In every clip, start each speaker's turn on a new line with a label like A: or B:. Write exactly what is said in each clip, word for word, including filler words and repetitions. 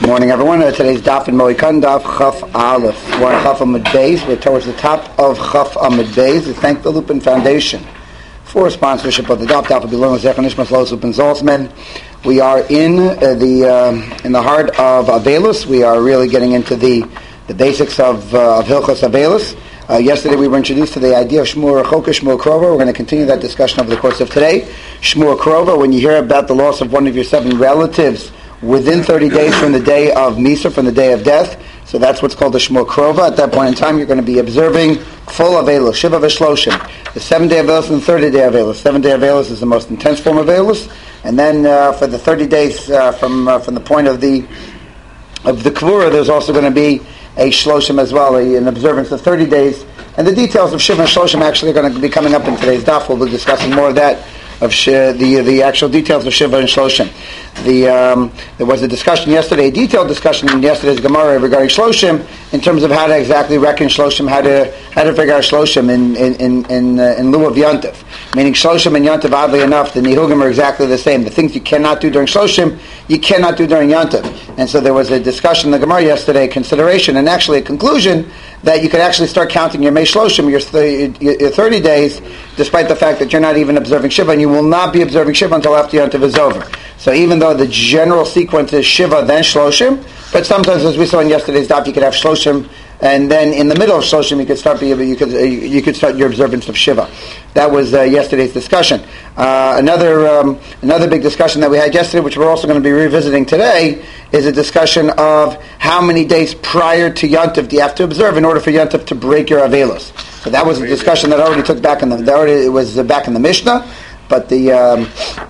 A: Good morning, everyone. Uh, today's Daf in Moikan, Daf Chaf Aleph. We're on Chaf Amud Beis. We're towards the top of Chaf Amud Beis. We thank the Lupin Foundation for sponsorship of the Daf. Daf will be learned with Zechon Nishmas Los Lupin Zaltzman. We are in uh, the uh, in the heart of Avelus. We are really getting into the the basics of uh, of Hilchos Avelus. Uh, yesterday we were introduced to the idea of Shmur Rechoka, Shmur Krova. We're going to continue that discussion over the course of today. Shmur Krova, when you hear about the loss of one of your seven relatives within thirty days from the day of Misa, from the day of death, so that's what's called the Shmur Krova. At that point in time, you're going to be observing full Avelus, Shiva V'Shloshim, the seven-day Avelus and the thirty-day Avelus. Seven-day Avelus is the most intense form of Avelus, and then uh, for the thirty days uh, from uh, from the point of the of the Kvura, there's also going to be a Shloshim as well, a, an observance of thirty days. And the details of Shiva and Shloshim actually are going to be coming up in today's daf. We'll be discussing more of that, of sh- the the actual details of Shiva and Shloshim. The um, there was a discussion yesterday, a detailed discussion in yesterday's Gemara regarding Shloshim in terms of how to exactly reckon Shloshim, how to how to figure out Shloshim in in in in, uh, in lieu of Yontif. Meaning Shloshim and Yontif, oddly enough, the Nihugim are exactly the same. The things you cannot do during Shloshim, you cannot do during Yontif. And so there was a discussion in the Gemara yesterday, consideration, and actually a conclusion that you could actually start counting your Mei Shloshim, your, th- your thirty days, despite the fact that you're not even observing Shiva, and you will not be observing Shiva until after Yontif is over. So even though the general sequence is Shiva, then Shloshim, but sometimes, as we saw in yesterday's daf, you could have Shloshim, and then in the middle of Shloshim, you could start be, you could uh, you could start your observance of Shiva. That was uh, yesterday's discussion. Uh, another um, another big discussion that we had yesterday, which we're also going to be revisiting today, is a discussion of how many days prior to Yontif do you have to observe in order for Yontif to break your Avelus. So that was a discussion that already took back in the that already it was back in the Mishnah, but the um,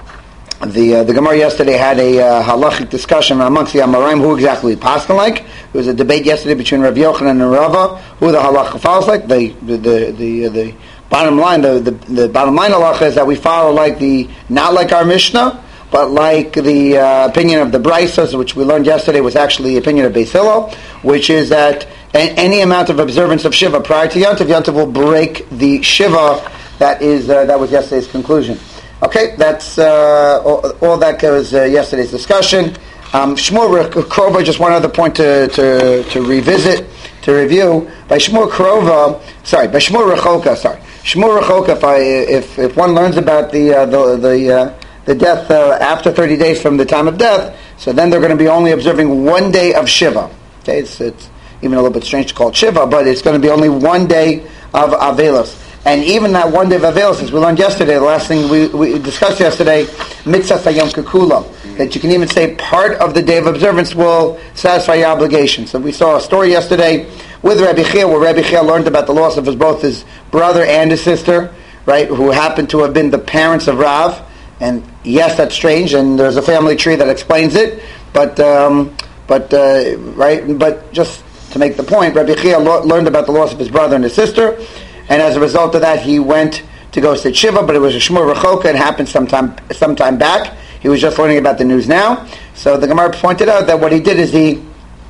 A: The uh, the Gemara yesterday had a uh, halachic discussion amongst the Amoraim who exactly paskin like. There was a debate yesterday between Rabbi Yochanan and Rava who the halacha follows like. The the the the, uh, the bottom line the, the the bottom line halacha is that we follow like the not like our Mishnah, but like the uh, opinion of the Braisas, which we learned yesterday was actually the opinion of Beis Hillel, which is that a- any amount of observance of Shiva prior to Yontif, Yontif will break the Shiva. That is uh, that was yesterday's conclusion. Okay, that's uh, all, all that was uh, yesterday's discussion. Um, Shmur Krova, just one other point to, to, to revisit, to review. By Shmur Krova, sorry, by Shmur Rechoka, sorry, Shmur Rechoka. If I, if if one learns about the uh, the the, uh, the death uh, after thirty days from the time of death, so then they're going to be only observing one day of Shiva. Okay, it's it's even a little bit strange to call it Shiva, but it's going to be only one day of Avelus. And even that one day of Avelus, as we learned yesterday, the last thing we, we discussed yesterday, Mitzvah Sayom Kekula, that you can even say part of the day of observance will satisfy your obligation. So we saw a story yesterday with Rabbi Chia, where Rabbi Chia learned about the loss of his, both his brother and his sister, right, who happened to have been the parents of Rav. And yes, that's strange, and there's a family tree that explains it, but, um, but uh, right, but just to make the point, Rabbi Chia lo- learned about the loss of his brother and his sister, and as a result of that, he went to go sit Shiva, but it was a Shmur Rechoka. It happened sometime sometime back. He was just learning about the news now. So the Gemara pointed out that what he did is he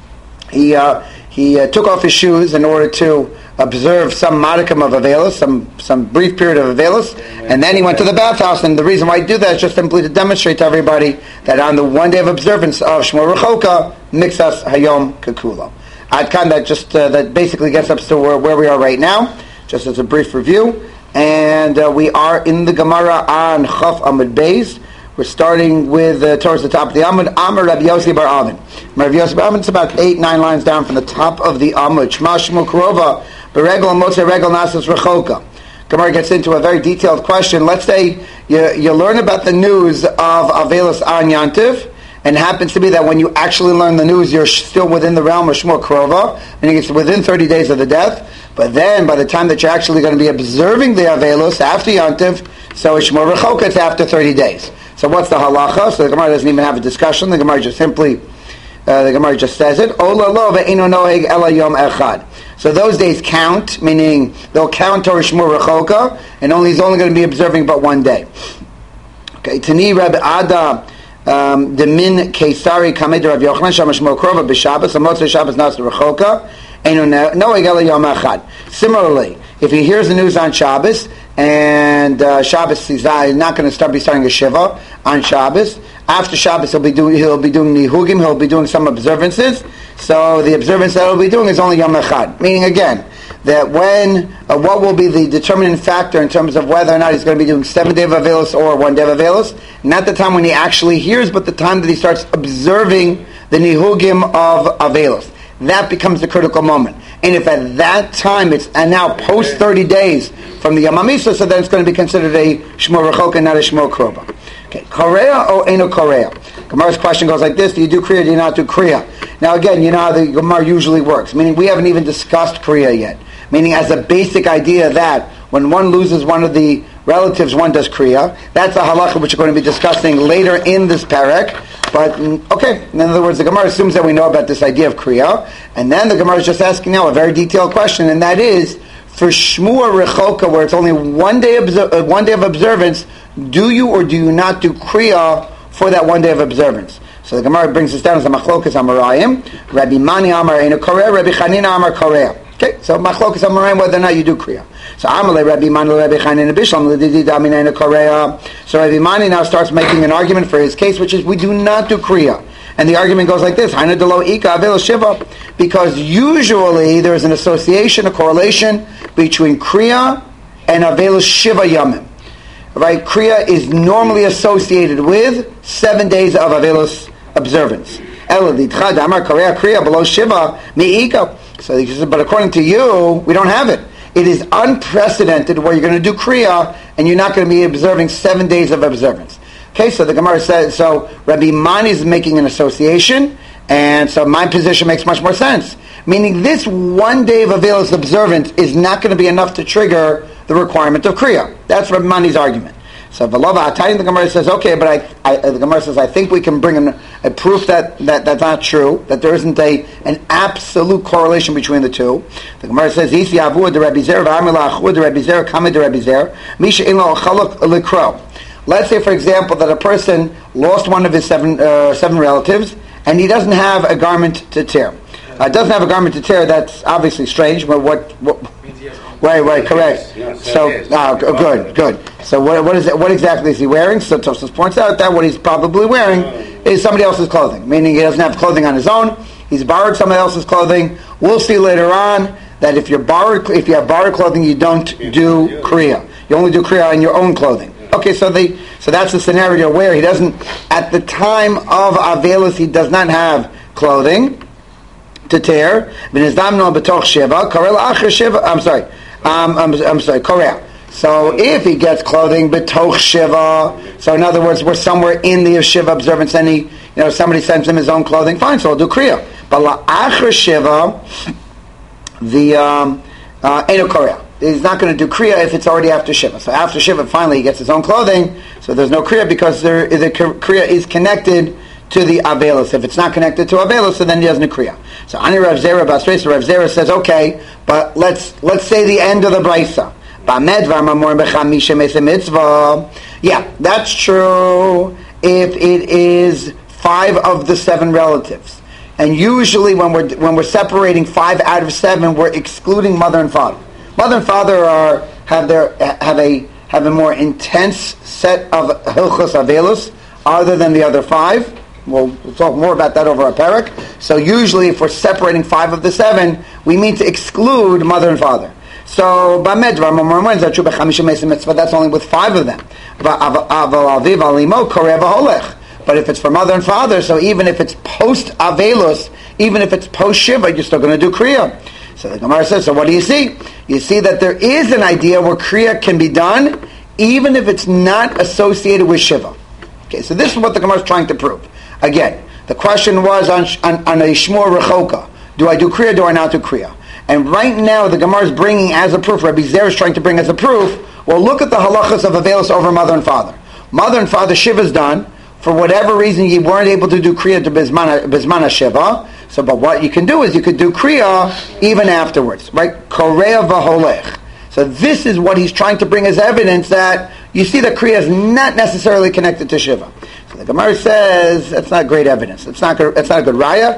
A: he uh, he uh, took off his shoes in order to observe some modicum of Avelus, some some brief period of Avelus, and then he went to the bathhouse. And the reason why he did that is just simply to demonstrate to everybody that on the one day of observance of Shmur Rechoka, Mixas Hayom Kekula. Ad kan, that just uh, that basically gets us to where, where we are right now. Just as a brief review, and uh, we are in the Gemara on Chaf Amud Beis. We're starting with uh, towards the top of the Amud. Amar Rabbi Yossi bar Avin. Rabbi Yossi bar Avin. It's about eight, nine lines down from the top of the Amud. Shema Shmur Krova beregel and motzei regel nasas rechoka. Gemara gets into a very detailed question. Let's say you, you learn about the news of Avelus on Yontif, and it happens to be that when you actually learn the news, you're still within the realm of Shmur Krova, and it's within thirty days of the death. But then, by the time that you're actually going to be observing the Avelus after Yontif, so it's Shmur Rechoka, it's after thirty days. So what's the halacha? So the Gemara doesn't even have a discussion. The Gemara just simply, uh, the Gemara just says it. Ola lo ve'ino noheg ela yom echad. So those days count, meaning they'll count towards Shmur Rechoka, and only he's only going to be observing but one day. Okay, Tani Reb Ada. Um, the min Kesari Kamed Rav Yochanan Shama Shmur Krova b'Shabbos Amotzei Shabbos Nas Rechoka Einu Noeg Ela Yom Echad. Similarly, if he hears the news on Shabbos and uh, Shabbos he's not going to start be starting a Shiva on Shabbos, After Shabbos, he'll be doing he'll be doing nihugim. He'll be doing some observances. So the observance that he'll be doing is only Yom Echad. Meaning again that when uh, what will be the determining factor in terms of whether or not he's going to be doing seven day of Avelos or one day of Avelos, not the time when he actually hears, but the time that he starts observing the nihugim of Avelos. That becomes the critical moment. And if at that time it's and now post thirty days from the Yom HaMisa, so then it's going to be considered a Shmor Rechoka, not a Shmor Kroba. Okay, Korea or Eno Korea? Gemara's question goes like this: do you do Kriya or do you not do Kriya? Now again, you know how the Gemara usually works, meaning we haven't even discussed Kriya yet. Meaning as a basic idea that when one loses one of the relatives, one does Kriya. That's a halacha which we're going to be discussing later in this parak. But, okay, in other words, the Gemara assumes that we know about this idea of Kriya. And then the Gemara is just asking now a very detailed question, and that is, for Shmur Rechoka, where it's only one day, obser- uh, one day of observance, do you or do you not do Kriya for that one day of observance? So the Gemara brings us down as a Machlokas Amarayim, Rabbi Mani Amar Eino Korea, Rabbi Chanina Amar Korea. Okay, so Machlokas Amarayim, whether or not you do Kriya. So Amalei Rabbi Mani Rabbi Chanina Bishlam L'Didi Damin Eino Korea. So Rabbi Mani now starts making an argument for his case, which is we do not do Kriya. And the argument goes like this: Haina Delo Ika Avil Shiva, because usually there is an association, a correlation between Kriya and Avil Shiva Yamim. Right? Kriya is normally associated with seven days of Avilus observance. So he says, but according to you, we don't have it. It is unprecedented where you're going to do Kriya and you're not going to be observing seven days of observance. Okay, so the Gemara says, so Rabbi Mani is making an association, and so my position makes much more sense. Meaning this one day of Avilus observance is not going to be enough to trigger the requirement of Kriya. That's Rabbi Mani's argument. So Velova Atayim, the Gemara says, okay, but I, I, the Gemara says, I think we can bring an, a proof that, that that's not true, that there isn't a an absolute correlation between the two. The Gemara says, Isi Avu de Rabbi Zer, V'amila Achu de Rabbi Zer, Kame de Rabbi Zer, Misha Ilo Chaluk Likro. Let's say, for example, that a person lost one of his seven uh, seven relatives, and he doesn't have a garment to tear. Uh, doesn't have a garment to tear, that's obviously strange, but what... what Right, right, correct. So, uh, good, good. So, what, what is it? What exactly is he wearing? So, Tosfos points out that what he's probably wearing is somebody else's clothing, meaning he doesn't have clothing on his own. He's borrowed somebody else's clothing. We'll see later on that if you're borrowed, if you have borrowed clothing, you don't do Kriya. You only do Kriya on your own clothing. Okay, so they, so that's the scenario where he doesn't, at the time of Avelus, he does not have clothing to tear. I'm sorry. Um, I'm, I'm sorry, Korea. So if he gets clothing betoch shiva, so in other words, we're somewhere in the Shiva observance, and he, you know, somebody sends him his own clothing, fine, so I'll do Kriya. But la'achar shiva, the um, uh, Eno Korea. He's not going to do Kriya if it's already after Shiva. So after Shiva, finally he gets his own clothing, so there's no Kriya because there, the Kriya is connected to the Avelus. If it's not connected to Avelus, so then he doesn't do Kriya. So Ani Rav Zera Basreis, Rav Zera says, okay, but let's let's say the end of the Brisa. Yeah, that's true if it is five of the seven relatives. And usually when we're when we're separating five out of seven, we're excluding mother and father. Mother and father are have their have a have a more intense set of Hilchos Avelus other than the other five. We'll, we'll talk more about that over a parak. So usually if we're separating five of the seven, we mean to exclude mother and father. So that's only with five of them. But if it's for mother and father, so even if it's post Avelus, even if it's post Shiva, you're still going to do Kriya. So the Gemara says, so what do you see? You see that there is an idea where Kriya can be done even if it's not associated with Shiva. Okay, so this is what the Gemara is trying to prove. Again, the question was on, on, on a Shmur Rechoka. Do I do Kriya, do I not do Kriya? And right now the Gemara is bringing as a proof, Rabbi Zer is trying to bring as a proof, well, look at the halachas of Avelus over mother and father. Mother and father, Shiva is done. For whatever reason, you weren't able to do Kriya to Bismana, Bismana Shiva. So, but what you can do is you could do Kriya even afterwards, right? Korea v'holech. So this is what he's trying to bring as evidence that you see that Kriya is not necessarily connected to Shiva. The Gemara says that's not great evidence. It's not good, it's not a good raya.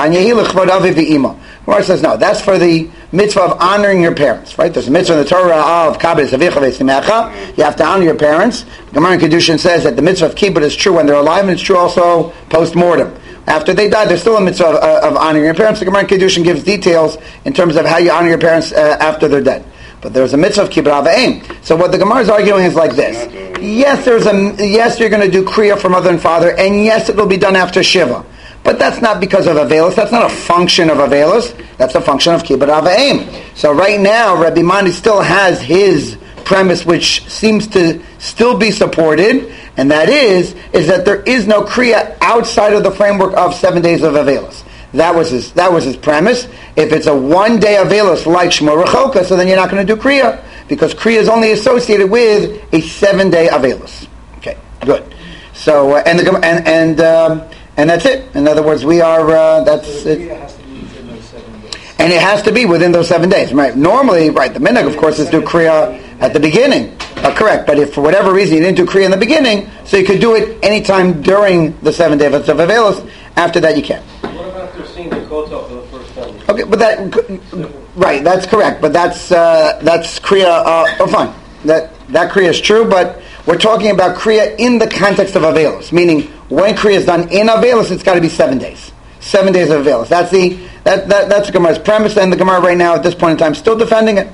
A: Gemara says no. That's for the mitzvah of honoring your parents, right? There's a mitzvah in the Torah of kabbalah zavicha v'simecha. You have to honor your parents. Gemara in Kedushin says that the mitzvah of kibbutz is true when they're alive, and it's true also post mortem. After they die, there's still a mitzvah of, uh, of honoring your parents. The Gemara in Kedushin gives details in terms of how you honor your parents uh, after they're dead. But there's a mitzvah of kibbutz avim. So what the Gemara is arguing is like this: yes, there's a yes, you're going to do kriya for mother and father, and yes, it will be done after shiva. But that's not because of Avelis. That's not a function of Avelis. That's a function of Kibbut Avayim. So right now, Rabbi Mani still has his premise, which seems to still be supported, and that is, is that there is no Kriya outside of the framework of seven days of Avelis. That was his, that was his premise. If it's a one-day Avelis like Shmor Rechoka, so then you're not going to do Kriya, because Kriya is only associated with a seven-day Avelis. Okay, good. So, uh, and the, and, and, um, And that's it. In other words, we are, uh, that's it.
B: Has to be within those seven days.
A: And it has to be within those seven days, right? Normally, right, the minhag, of course, is do Kriya at the beginning. Uh, correct. But if for whatever reason you didn't do Kriya in the beginning, so you could do it anytime during the seven days of Avelis, after that you can.
B: What about if they're seeing the Kotel for the first time?
A: Okay, but that, right, that's correct. But that's, uh, that's Kriya, uh, oh fine. That, that Kriya is true, but we're talking about Kriya in the context of Avelis, meaning when Kriya is done in Avelis, it's got to be seven days. Seven days of Avelis. That's the that, that that's the Gemara's premise, and the Gemara right now at this point in time still defending it.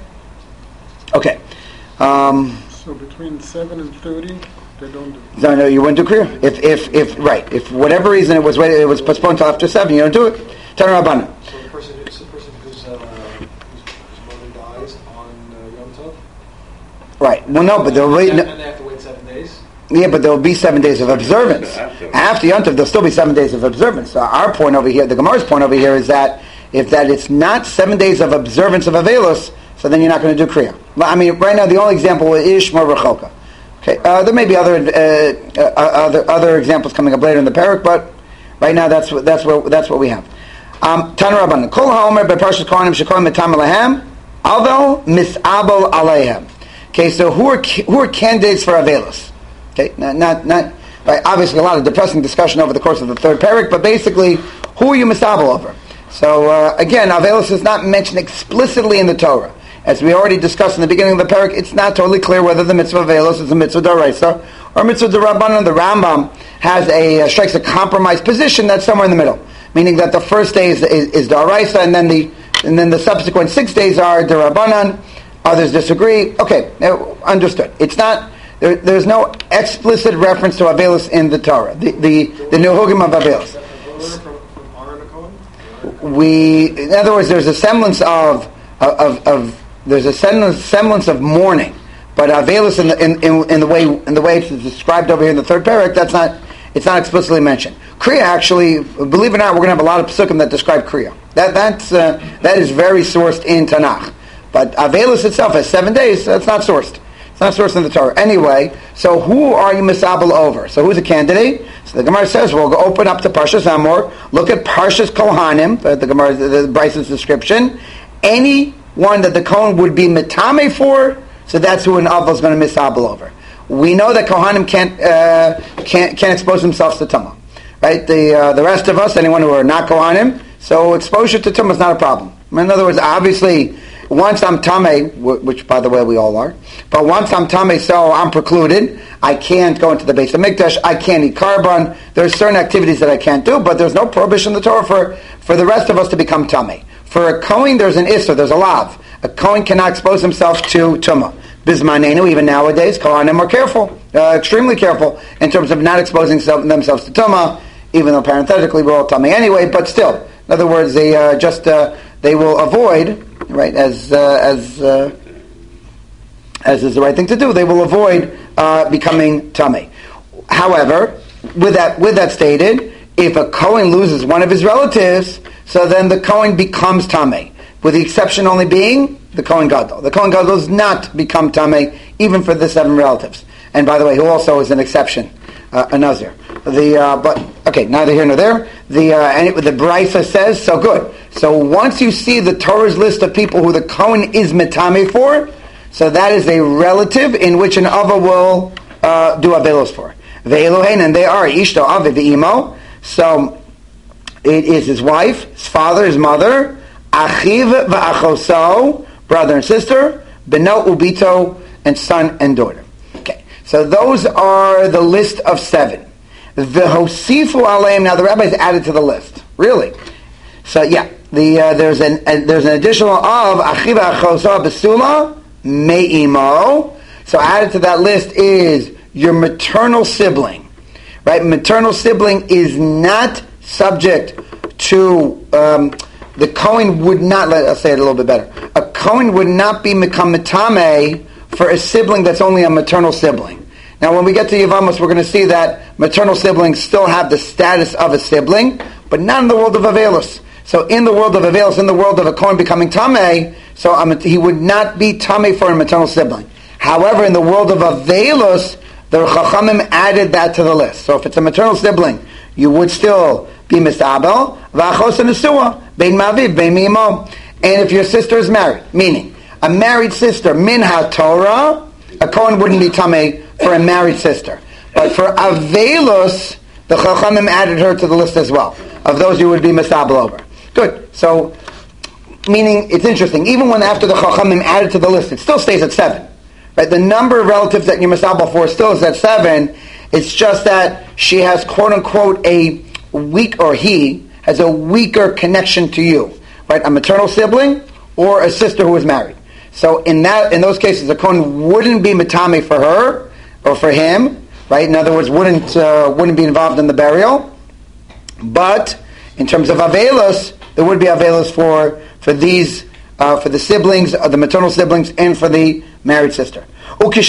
A: Okay. Um,
C: so between seven and thirty, they don't do.
A: No, no, you wouldn't do Kriya. If if if right, if for whatever reason it was waited, it was postponed until after seven, you don't do it. Tana Rabbanan.
B: So the person, it's the person whose, uh, whose, whose mother dies on uh, Yom Tov.
A: Right. Well, no, but they'll wait.
B: And they have to wait seven days.
A: Yeah, but there will be seven days of observance. After Yom Tov, there'll still be seven days of observance. So our point over here, the Gemara's point over here, is that if that it's not seven days of observance of Avelos, so then you're not going to do Kriya. I mean, right now the only example is Shmor Rechoka. Okay, uh, there may be other uh, uh, other other examples coming up later in the parak, but right now that's what that's what that's what we have. Um, Tana Rabbanan Kol Haomer beParshas Kohanim Shekoim Metam Alehem Alvel Misabel Alehem. Okay, so who are who are candidates for Avelos? Okay, not, not, not right, obviously a lot of depressing discussion over the course of the third parak, but basically, who are you misabel over? So, uh, again, Avelos is not mentioned explicitly in the Torah. As we already discussed in the beginning of the parak, it's not totally clear whether the mitzvah of Avelos is a mitzvah d'oraisa or mitzvah d'Rabbanan. The Rambam has a, uh, strikes a compromise position that's somewhere in the middle, meaning that the first day is, is, is d'oraisa, and then the and then the subsequent six days are d'Rabbanan. Others disagree. Okay, understood. It's not... There, there's no explicit reference to Avelos in the Torah. The the, the Nehugim of Avelos. We, in other words, there's a semblance of of, of there's a semblance, semblance of mourning, but Avelos in the in, in, in the way in the way it's described over here in the third parak, that's not it's not explicitly mentioned. Kriya, actually, believe it or not, we're going to have a lot of psukim that describe Kriya. That that's uh, that is very sourced in Tanakh, but Avelos itself has seven days. That's not sourced. It's not sourced in the Torah. Anyway, so who are you misabel over? So who's a candidate? So the Gemara says, we'll go open up to Parshas Amor, look at Parshas Kohanim, the, the Gemara, the, the Bryce's description. Any one that the Kohen would be mitame for, so that's who an Avel is going to misabel over. We know that Kohanim can't uh, can't can't expose themselves to Tumah, right? The uh, the rest of us, anyone who are not Kohanim, so exposure to Tumah is not a problem. In other words, obviously, once I'm Tameh, which by the way we all are, but once I'm Tameh, so I'm precluded. I can't go into the Beis HaMikdash. I can't eat carbon. There's certain activities that I can't do, but there's no prohibition in the Torah for, for the rest of us to become Tameh. For a Kohen, there's an Issur, there's a Lav. A Kohen cannot expose himself to Tumah. Bismanenu, even nowadays, Kohanim are careful, uh, extremely careful, in terms of not exposing themselves to Tumah, even though parenthetically we're all Tameh anyway, but still. In other words, they uh, just, uh, they will avoid, right, as uh, as uh, as is the right thing to do. They will avoid uh, becoming tamei. However, with that with that stated, if a Kohen loses one of his relatives, so then the Kohen becomes tamei. With the exception only being the Kohen Gadol. The Kohen Gadol does not become tamei even for the seven relatives. And by the way, who also is an exception, uh, a Nazir. The uh, but okay, neither here nor there. The uh, and it, the Brisa says so good. So once you see the Torah's list of people who the Kohen is mitame for, so that is a relative in which an Ava will uh, do Avelos for. Ve'elohein, and they are ishto aviv ve'imo. So it is his wife, his father, his mother, achiv va'achoso, brother and sister, beno ubito, and son and daughter. Okay, so those are the list of seven. V'hosifu aleim. Now the rabbis added to the list. Really? So yeah, the uh, there's an uh, there's an additional of achiv va'achoso besula me'imo. So added to that list is your maternal sibling, right? Maternal sibling is not subject to, um, the Kohen would not, let, I'll say it a little bit better. A Kohen would not be Mekam Metame for a sibling that's only a maternal sibling. Now when we get to Yevamos, we're going to see that maternal siblings still have the status of a sibling, but not in the world of Avelos. So in the world of Avelos, in the world of a Kohen becoming Tameh, so um, he would not be Tameh for a maternal sibling. However, in the world of Avelos, the Chachamim added that to the list. So if it's a maternal sibling, you would still be misabel, v'achos nesua, bein maviv, bein mimo. And if your sister is married, meaning a married sister, min ha-Torah, a Kohen wouldn't be tamei for a married sister. But for Avelos, the Chachamim added her to the list as well, of those you would be misabel over. Good. So, meaning, it's interesting, even when after the Chachamim added to the list, it still stays at seven. Right? The number of relatives that you're misabel for still is at seven. It's just that she has, quote unquote, a weak, or he has a weaker connection to you, right? A maternal sibling or a sister who is married. So in that, in those cases, the Kohen wouldn't be matame for her or for him, right? In other words, wouldn't uh, wouldn't be involved in the burial. But in terms of avelos, there would be avelos for for these uh, for the siblings, uh, the maternal siblings, and for the married sister. Now Rabbi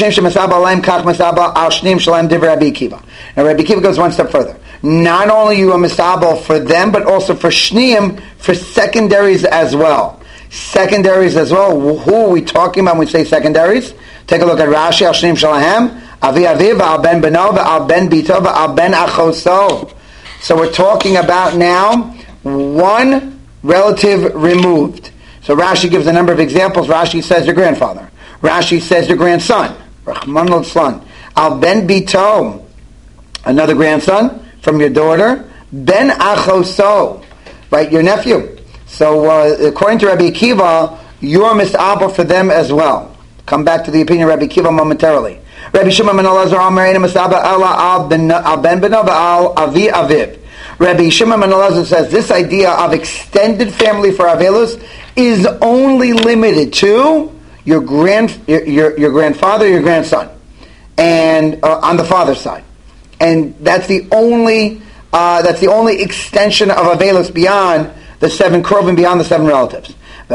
A: Akiva goes one step further. Not only you are misabel for them, but also for shneim, for secondaries as well. Secondaries as well. Who are we talking about when we say secondaries? Take a look at Rashi. Al shneim shalahem, avi aviv, al ben beno, al ben bito, al ben achoso. So we're talking about now one relative removed. So Rashi gives a number of examples. Rashi says your grandfather. Rashi says your grandson. Rahman al-Slan. Al ben bito, another grandson from your daughter. Ben achoso, right, your nephew. So uh, according to Rabbi Akiva, you're misabel for them as well. Come back to the opinion of Rabbi Akiva momentarily. Rabbi Shimon ben Elazar Amar Eina misabel ela al ben beno al avi aviv. Rabbi Shimon ben Elazar says this idea of extended family for avelus is only limited to your grand, your, your, your grandfather, your grandson, and uh, on the father's side, and that's the only uh, that's the only extension of avelus beyond the seven krovim, beyond the seven relatives.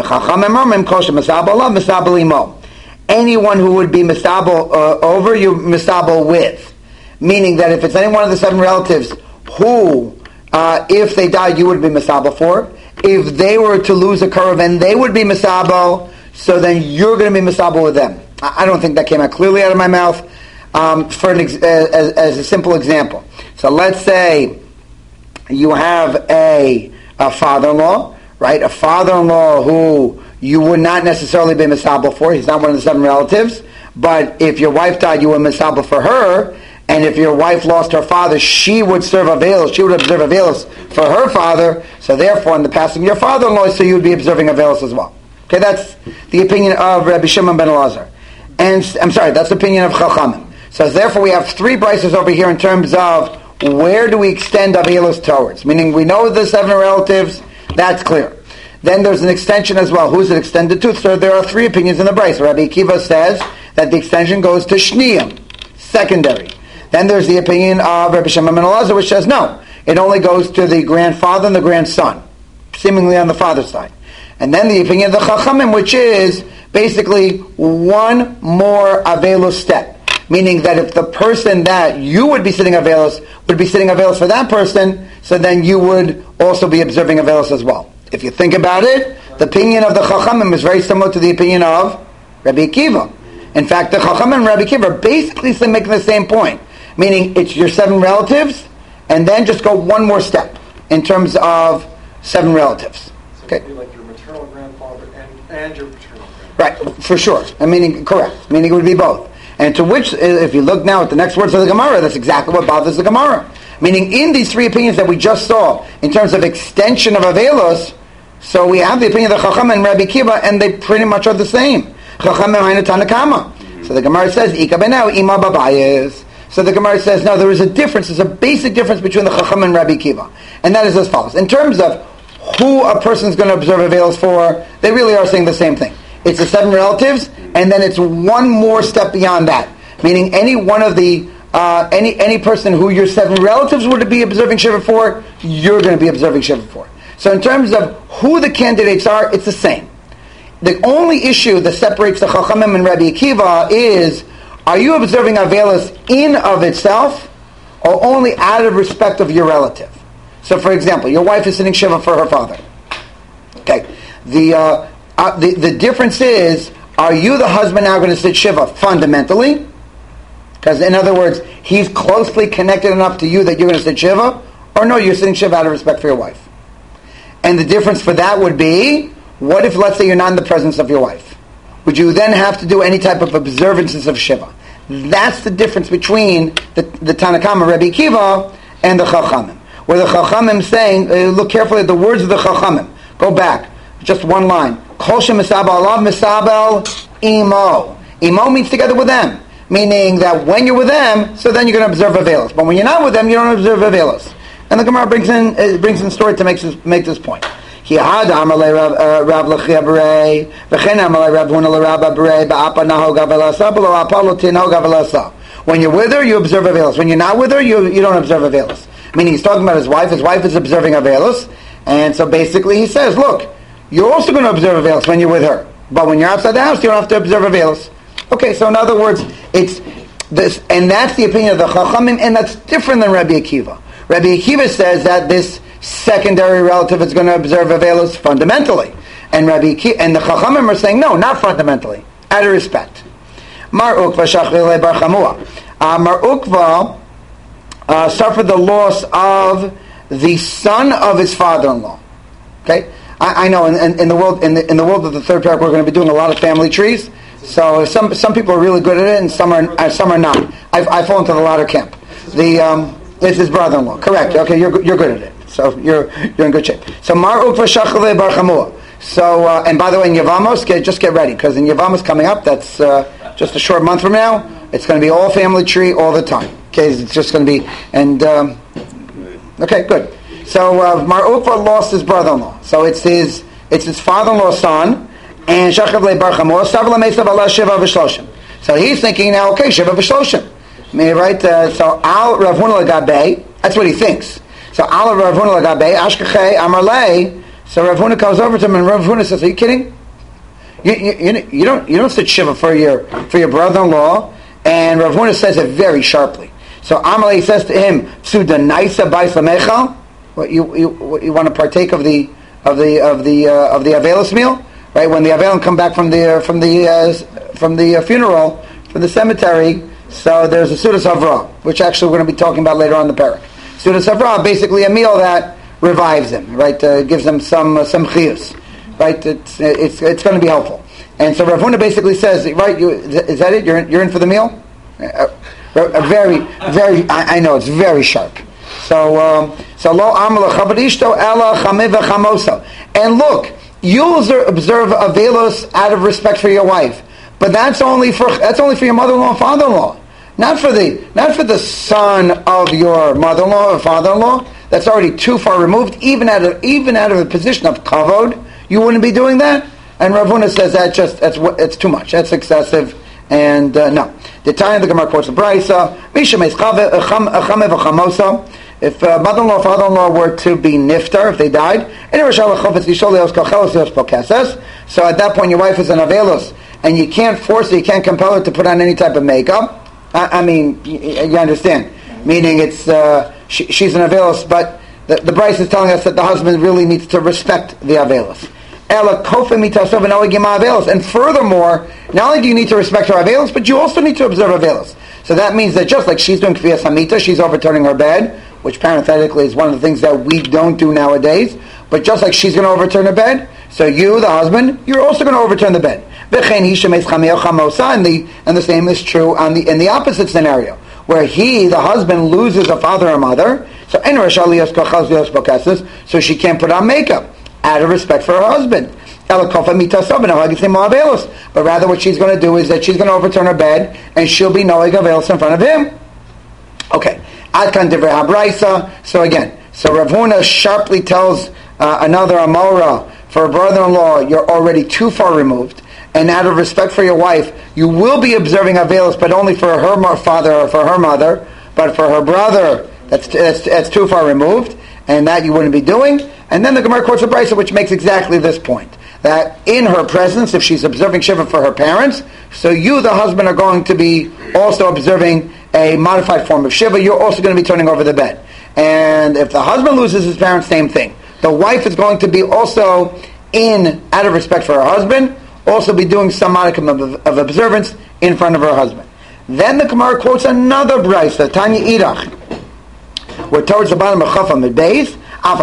A: Anyone who would be misabel uh, over, you misabel with, meaning that if it's any one of the seven relatives who, uh, if they died, you would be misabel for. If they were to lose a korov and they would be misabel, so then you're going to be misabel with them. I don't think that came out clearly out of my mouth. Um, for an ex- as, as a simple example, so let's say you have a, a father-in-law, right? A father-in-law who you would not necessarily be misabel for. He's not one of the seven relatives. But if your wife died, you would misabel for her. And if your wife lost her father, she would serve avelos. She would observe avelos for her father. So therefore, in the passing of your father-in-law, so you would be observing avelos as well. Okay, that's the opinion of Rabbi Shimon ben Elazar. And I'm sorry, that's the opinion of Chachamim. So therefore, we have three brises over here in terms of where do we extend avelos towards. Meaning, we know the seven relatives. That's clear. Then there's an extension as well. Who's it extended to? So there are three opinions in the bris. Rabbi Akiva says that the extension goes to Shniyim, secondary. Then there's the opinion of Rabbi Shimon ben Elazar, which says no. It only goes to the grandfather and the grandson, seemingly on the father's side. And then the opinion of the Chachamim, which is basically one more avelos step. Meaning that if the person that you would be sitting avelos would be sitting avelos for that person, so then you would also be observing avelos as well. If you think about it, the opinion of the Chachamim is very similar to the opinion of Rabbi Akiva. In fact, the Chachamim and Rabbi Akiva are basically making the same point. Meaning, it's your seven relatives, and then just go one more step in terms of seven relatives.
B: So
A: Okay.
B: it would be like your maternal grandfather and, and your paternal grandfather.
A: Right, for sure. I mean, correct. Meaning it would be both. And to which, if you look now at the next words of the Gemara, that's exactly what bothers the Gemara. Meaning, in these three opinions that we just saw, in terms of extension of Avelos, so we have the opinion of the Chacham and Rabbi Akiva, and they pretty much are the same. Chacham and Tanakama. So the Gemara says, Ika benau ima babayis. So the Gemara says, no, there is a difference. There's a basic difference between the Chacham and Rabbi Akiva. And that is as follows. In terms of who a person is going to observe Avelos for, they really are saying the same thing. It's the seven relatives, and then it's one more step beyond that. Meaning any one of the, uh, any any person who your seven relatives were to be observing Shiva for, you're going to be observing Shiva for. So in terms of who the candidates are, it's the same. The only issue that separates the Chachamim and Rabbi Akiva is, are you observing Avelos in of itself, or only out of respect of your relative? So for example, your wife is sitting Shiva for her father. Okay. The, uh, uh, the, the difference is, are you the husband now going to sit Shiva fundamentally? Because in other words, he's closely connected enough to you that you're going to sit Shiva, or no, you're sitting Shiva out of respect for your wife. And the difference for that would be, what if, let's say, you're not in the presence of your wife? Would you then have to do any type of observances of Shiva? That's the difference between the, the Tanakama, Rabbi Akiva, and the Chachamim. Where the Chachamim saying, uh, look carefully at the words of the Chachamim. Go back, just one line. Kol shemisabel alav misabel imo. Imo means together with them. Meaning that when you're with them, so then you're going to observe Avelos. But when you're not with them, you don't observe Avelos. And the Gemara brings in uh, brings in story to make this, make this point. When you're with her, you observe Avelos. When you're not with her, you you don't observe Avelos. Meaning he's talking about his wife. His wife is observing Avelos. And so basically he says, look, you're also going to observe Avelos when you're with her. But when you're outside the house, you don't have to observe Avelos. Okay, so in other words, it's this, and that's the opinion of the Chachamim, and that's different than Rabbi Akiva. Rabbi Akiva says that this secondary relative is going to observe Avelos fundamentally. And Rabbi Akiva, and the Chachamim are saying, no, not fundamentally, out of respect. Mar Ukva Shachrile Bar Chamua. Uh, Mar Ukva uh, suffered the loss of the son of his father-in-law. Okay? I, I know in, in, in the world in the, in the world of the third parak, we're going to be doing a lot of family trees. So some some people are really good at it, and some are uh, some are not. I've, I fall into the latter camp. The um, it's his brother-in-law. Correct. Okay, you're you're good at it. So you're you're in good shape. So Mar Ukva Shachale Bar Chamua. So uh, and by the way, in Yevamos, get, just get ready, because in Yevamos coming up, that's uh, just a short month from now. It's going to be all family tree all the time. Okay, it's just going to be and um, okay, good. So uh, Mar Ukva lost his brother-in-law. So it's his it's his father-in-law's son. And Shachar Bar Chamor, Stavla Mesav Allah Shiva V'Shloshim. So he's thinking now, okay, Shiva V'Shloshim. I mean, right? Uh, so Al Rav Huna Lagabe, that's what he thinks. So Al Rav Huna Lagabe, Ashkechei Amarlei. So Rav Huna comes over to him, and Rav Huna says, "Are you kidding? You, you, you don't you don't sit Shiva for your for your brother-in-law." And Rav Huna says it very sharply. So Amarlei says to him, "Psudanaisa Bais Lamecha." What you you what, you want to partake of the of the of the uh, of the Avelos meal? Right, when the Avelim come back from the uh, from the uh, from the uh, funeral, from the cemetery, so there's a Sudas Havra, which actually we're going to be talking about later on in the parak. Sudas Havra, basically a meal that revives him, right, uh, gives them some uh, some chiyus, right. It's it's it's going to be helpful. And so Rav Huna basically says, right, you, is that it? You're in, you're in for the meal? Uh, a very very, I, I know it's very sharp. So um, so lo amala chabadishto ela chamiv chamosa, and look. You'll observe Avelos out of respect for your wife, but that's only for that's only for your mother-in-law and father-in-law, not for the not for the son of your mother-in-law or father-in-law. That's already too far removed. Even out of even out of the position of kavod, you wouldn't be doing that. And Rav Huna says that just that's it's too much. That's excessive. And uh, no, the time the Gemara quotes the Brisa, Misha meis chamev chamosa. If uh, mother-in-law, father-in-law were to be niftar, if they died, so at that point your wife is an avelos, and you can't force her, you can't compel her to put on any type of makeup. I, I mean, you, you understand. Meaning it's uh, she, she's an avelos, but the, the Bryce is telling us that the husband really needs to respect the avelos. And furthermore, not only do you need to respect her avelos, but you also need to observe avelos. So that means that just like she's doing Kviyas Hamita, she's overturning her bed, which parenthetically is one of the things that we don't do nowadays. But just like she's going to overturn her bed, so you, the husband, you're also going to overturn the bed. And the and the same is true on the in the opposite scenario, where he, the husband, loses a father or mother, so so she can't put on makeup out of respect for her husband. But rather what she's going to do is that she's going to overturn her bed and she'll be noeg avelos in front of him. Okay. So again, so Rav Huna sharply tells uh, another Amora, for a brother-in-law, you're already too far removed, and out of respect for your wife, you will be observing avelos, but only for her father or for her mother, but for her brother, that's, that's, that's too far removed, and that you wouldn't be doing. And then the Gemara quotes a brisa which makes exactly this point, that in her presence, if she's observing Shiva for her parents, so you, the husband, are going to be also observing a modified form of Shiva, you're also going to be turning over the bed. And if the husband loses his parents, same thing. The wife is going to be also, in, out of respect for her husband, also be doing some modicum of, of observance in front of her husband. Then the Gemara quotes another brisa, Tanya Irach, where towards the bottom of Chaf Amid Beis,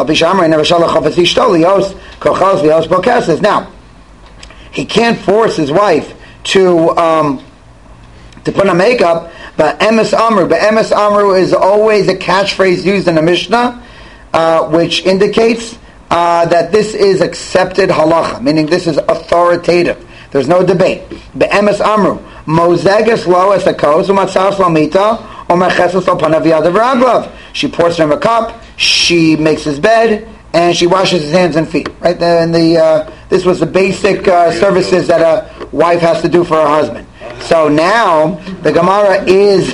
A: now, he can't force his wife to um, to put on makeup, but emes amru, but emes amru is always a catchphrase used in the Mishnah, uh, which indicates uh, that this is accepted halacha, meaning this is authoritative. There's no debate. Be'emes amru, mozeges lo es hakos umatzas lamita or mecheses lo panav yadav raglav. She pours him a cup, she makes his bed, and she washes his hands and feet. Right, and the uh, this was the basic uh, services that a wife has to do for her husband. So now the Gemara is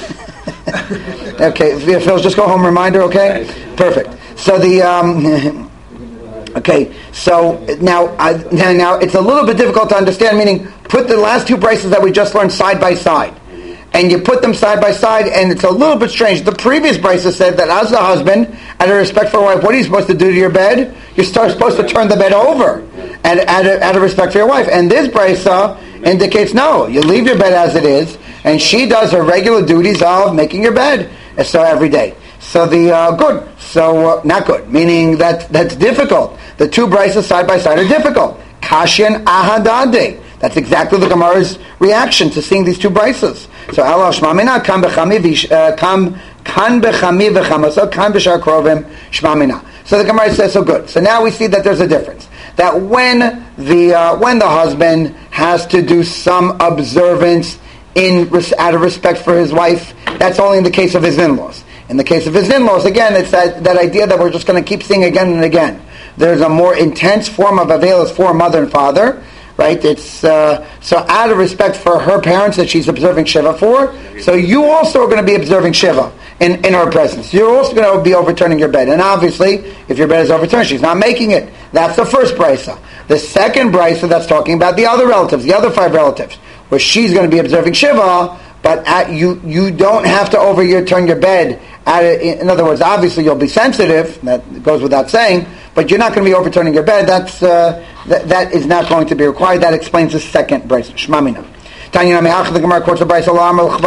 A: okay. Phil, just go home. Reminder, okay? Perfect. So the um, okay. So now, I, now it's a little bit difficult to understand. Meaning, put the last two braces that we just learned side by side, and you put them side by side, and it's a little bit strange. The previous brisa said that as the husband, out of respect for your wife, what are you supposed to do to your bed? You're start, supposed to turn the bed over, and out of, out of respect for your wife. And this brisa indicates no, you leave your bed as it is, and she does her regular duties of making your bed. So every day. So the uh, good, so uh, not good, meaning that that's difficult. The two brisas side by side are difficult. Kashin ahadade. That's exactly the Gemara's reaction to seeing these two brisas. So Allah shmamina kan bechami kan kan bechami v'chamaso kan b'shar krovim shmamina. So the Gemara says so good. So now we see that there's a difference. That when the uh, when the husband has to do some observance in out of respect for his wife, that's only in the case of his in-laws. In the case of his in-laws, again, it's that, that idea that we're just going to keep seeing again and again. There's a more intense form of avelos for mother and father, right? It's uh, so out of respect for her parents that she's observing Shiva for. So you also are going to be observing Shiva in, in her presence. You're also going to be overturning your bed. And obviously, if your bed is overturned, she's not making it. That's the first brisa. The second brisa that's talking about the other relatives, the other five relatives, where she's going to be observing Shiva, but at, you you don't have to overturn your bed. At a, in other words, obviously you'll be sensitive. That goes without saying. But you're not going to be overturning your bed. That's uh, th- that is not going to be required. That explains the second brisa. Shmamina. The Gemara quotes a brisa,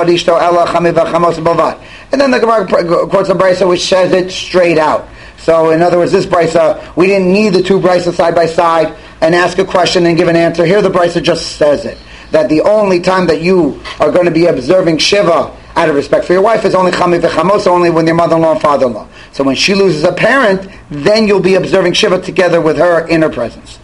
A: and then the Gemara quotes a brisa which says it straight out. So, in other words, this brisa, we didn't need the two brisas side by side and ask a question and give an answer. Here, the brisa just says it, that the only time that you are going to be observing Shiva out of respect for your wife is only chami v'chamos, only when your mother-in-law and father-in-law. So when she loses a parent, then you'll be observing Shiva together with her in her presence.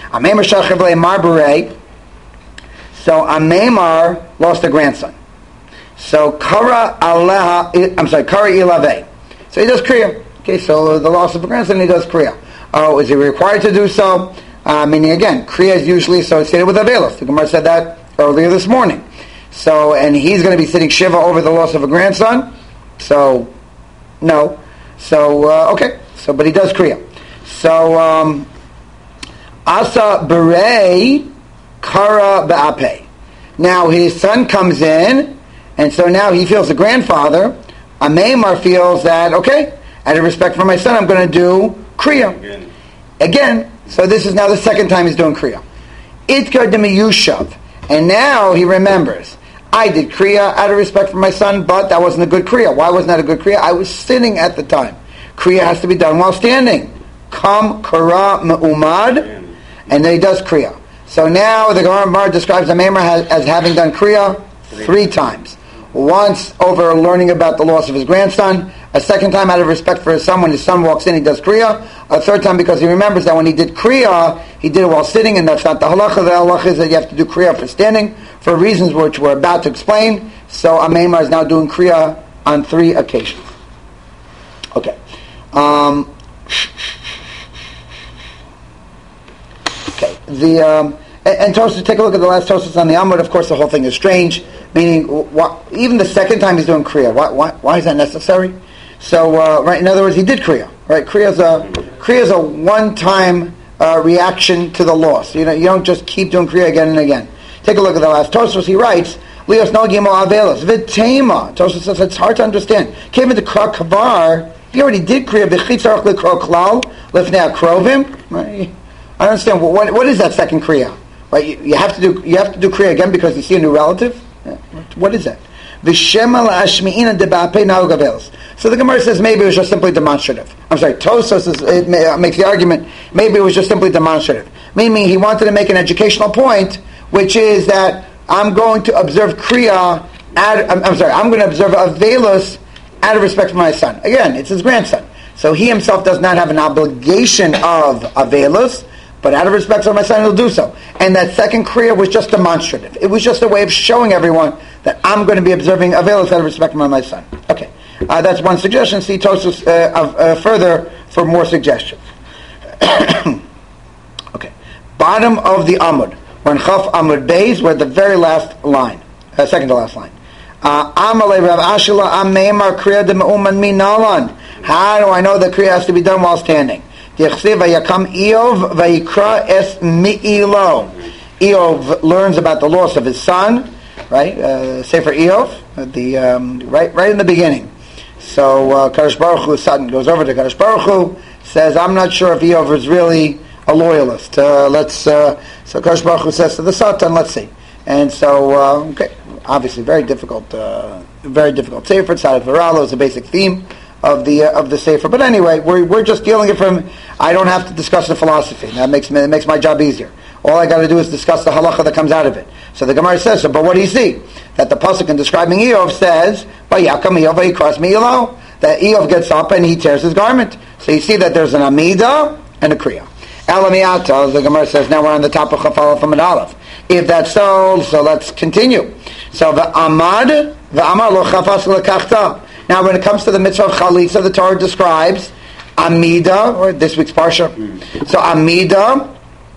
A: So Amemar lost a grandson. So Kara Aleha, I'm sorry, Kara Ilave. So he does Kriya. Okay, so the loss of a grandson, he does Kriya. Oh, is he required to do so? Uh, meaning again, Kriya is usually associated with Avelos. The Gemara said that earlier this morning. So, and he's going to be sitting Shiva over the loss of a grandson. So, no. So, uh, okay. So, but he does Kriya. So, um, Asa Berei Kara Ba'ape. Now his son comes in, and so now he feels the grandfather. Amemar feels that, okay, out of respect for my son, I'm going to do Kriya. Again. Again. So this is now the second time he's doing Kriya. Itkar Demiyushav. And now he remembers, I did Kriya out of respect for my son, but that wasn't a good Kriya. Why wasn't that a good Kriya? I was sitting at the time. Kriya has to be done while standing. Kam Kara Me'umad. And then he does Kriya. So now the Gemara describes the Meimer as, as having done Kriya three times. Once over learning about the loss of his grandson, a second time out of respect for his son, when his son walks in he does Kriya, a third time because he remembers that when he did Kriya, he did it while sitting, and that's not the halacha. The halacha is that you have to do Kriya for standing, for reasons which we're about to explain. So a Meimer is now doing Kriya on three occasions. Okay. Um, okay. The... Um, And, and Tosfos, take a look at the last Tosfos on the Amud. Of course, the whole thing is strange. Meaning, wh- even the second time he's doing Kriya, why, why, why is that necessary? So, uh, right. In other words, he did Kriya. Right? Kriya is a Kriya is a one-time uh, reaction to the loss. You know, you don't just keep doing Kriya again and again. Take a look at the last Tosfos. He writes, "Lios no gimo avelos v'tema." Tosfos says it's hard to understand. Came into Kra Kavar. He already did Kriya. V'chitzarach lekro klal lefnei akrovim. I don't understand. What, what is that second Kriya? Right, you, you have to do you have to do Kriya again because you see a new relative. What is that? So the Gemara says maybe it was just simply demonstrative. I'm sorry, Tosfos is, it may, uh, makes the argument maybe it was just simply demonstrative. Meaning he wanted to make an educational point, which is that I'm going to observe Kriya. Out, I'm, I'm sorry, I'm going to observe Avelos out of respect for my son. Again, it's his grandson, so he himself does not have an obligation of Avelos. But out of respect for my son, he'll do so. And that second Kriya was just demonstrative. It was just a way of showing everyone that I'm going to be observing Avelos out of respect for my son. Okay, uh, that's one suggestion. See Tosfos uh, uh, further for more suggestions. Okay, bottom of the Amud. We're in Chaf Amud Beis. We're at the very last line, uh, second to last line. Amalei Rav Ashila Ameimar Kriya de Meuman Minalan. How do I know that Kriya has to be done while standing? Eov learns about the loss of his son, right? Uh, Sefer Eov, the um, right, right in the beginning. So uh, Kadosh Baruch Hu, Satan goes over to Kadosh Baruch Hu, says, "I'm not sure if Eov is really a loyalist. Uh, let's." Uh, so Kadosh Baruch Hu says to the Satan, "Let's see." And so, uh, okay, obviously, very difficult, uh, very difficult Sefer. Tzadik V'Ralo is a basic theme of the uh, of the Sefer. But anyway, we're we're just dealing it from. I don't have to discuss the philosophy. That makes me, that makes my job easier. All I got to do is discuss the halacha that comes out of it. So the Gemara says so. But what do you see? That the pasuk in describing Eov says, "Vayakam Eov vayikras mi'ilo." That Eov gets up and he tears his garment. So you see that there's an amida and a kriya. Elamiata, the Gemara says. Now we're on the top of Chafal from an Aleph. If that's so, so let's continue. So the amad, the amar lo chafas lekachta. Now, when it comes to the mitzvah of chalitza, the Torah describes amida, or this week's parsha. Mm. So amida,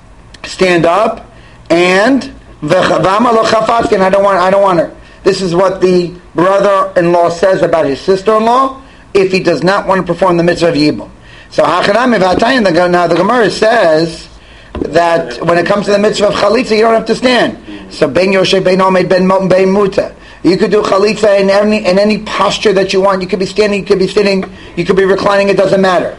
A: stand up, and v'ama lo chafatzkin. I don't want. I don't want her. This is what the brother-in-law says about his sister-in-law if he does not want to perform the mitzvah of yibum. So hachanami v'atayin. Now the Gemara says that when it comes to the mitzvah of chalitza, you don't have to stand. So ben yoshe ben omed ben moten ben muta. You could do chalitza in any in any posture that you want. You could be standing, you could be sitting, you could be reclining. It doesn't matter.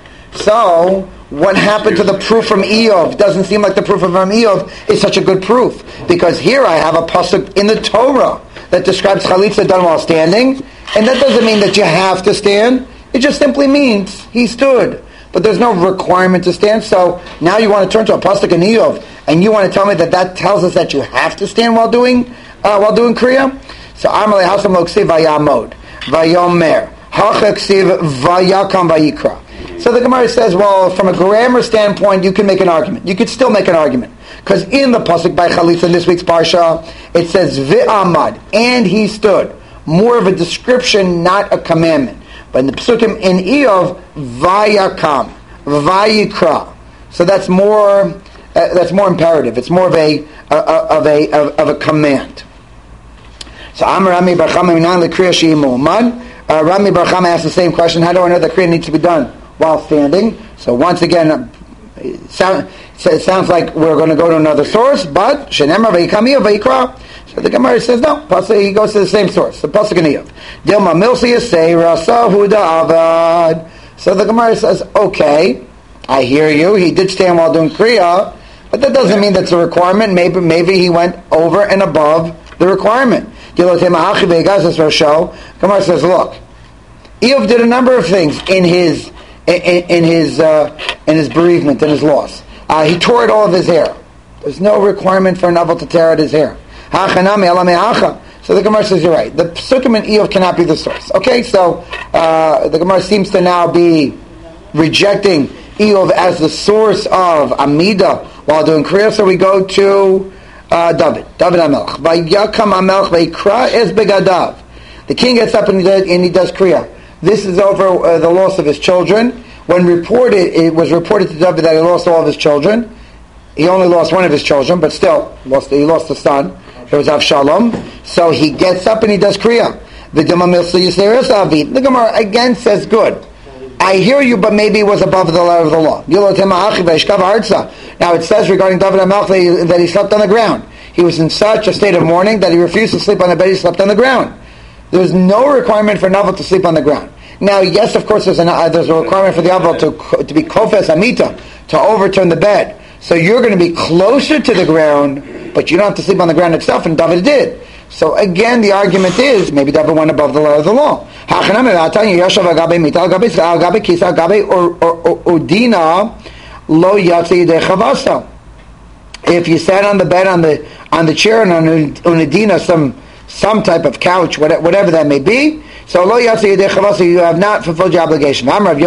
A: So, what happened to the proof from Eov? Doesn't seem like the proof from Eov is such a good proof, because here I have a pasuk in the Torah that describes chalitza done while standing, and that doesn't mean that you have to stand. It just simply means he stood. But there's no requirement to stand. So now you want to turn to a pasuk in Eov, and you want to tell me that that tells us that you have to stand while doing uh, while doing kriya. So Amalei Hasam lo ksiv vayamod vayomer hacha ksiv vayakam vayikra. So the Gemara says, well, from a grammar standpoint, you can make an argument. You could still make an argument, because in the pasuk by Chalitza in this week's parsha, it says v'amad, and he stood. More of a description, not a commandment. But in the pasukim in Eov, vayakam vayikra. So that's more uh, that's more imperative. It's more of a uh, of a of, of a command. So Amar Rami Bar Chama Minan LeKriya Shehi Mu'amad. Rami Bar Chama asked the same question. How do I know that Kriya needs to be done while standing? So once again, it, sound, so it sounds like we're going to go to another source, but Shenemar Vayikam Eov Vayikra. So the Gemara says no. He goes to the same source, the pasuk in Eov. Dilma Milsi Yasei Rasahu Da'avad. So the Gemara says, okay, I hear you. He did stand while doing Kriya, but that doesn't mean that's a requirement. Maybe maybe he went over and above the requirement. Gemara says, look, Eov did a number of things in his in, in his uh, in his bereavement, in his loss. Uh, he tore out all of his hair. There's no requirement for an aval to tear out his hair. So the Gemara says you're right. The Psukim and Eov cannot be the source. Okay, so uh, the Gemara seems to now be rejecting Eov as the source of Amida while doing Kriya. So we go to uh, David. David HaMelech. Vayakam HaMelech Vayikra es begadav. The king gets up and he does, and he does Kriya. This is over uh, the loss of his children. When reported, it was reported to David that he lost all of his children. He only lost one of his children, but still, lost, he lost a son. It was Avshalom. So he gets up and he does Kriya. The Gemara again says, good. I hear you, but maybe it was above the letter of the law. Now it says regarding David HaMelech that he slept on the ground. He was in such a state of mourning that he refused to sleep on the bed, he slept on the ground. There was no requirement for an aval to sleep on the ground. Now, yes, of course, there's, an, uh, there's a requirement for the aval to, to be kofes amita, to overturn the bed. So you're going to be closer to the ground, but you don't have to sleep on the ground itself, and David did. So again, the argument is, maybe David went above the letter of the law. If you sat on the bed, on the on the chair, and on unidina, some some type of couch, whatever that may be, so lo yatsi yedei chavasa, you have not fulfilled your obligation.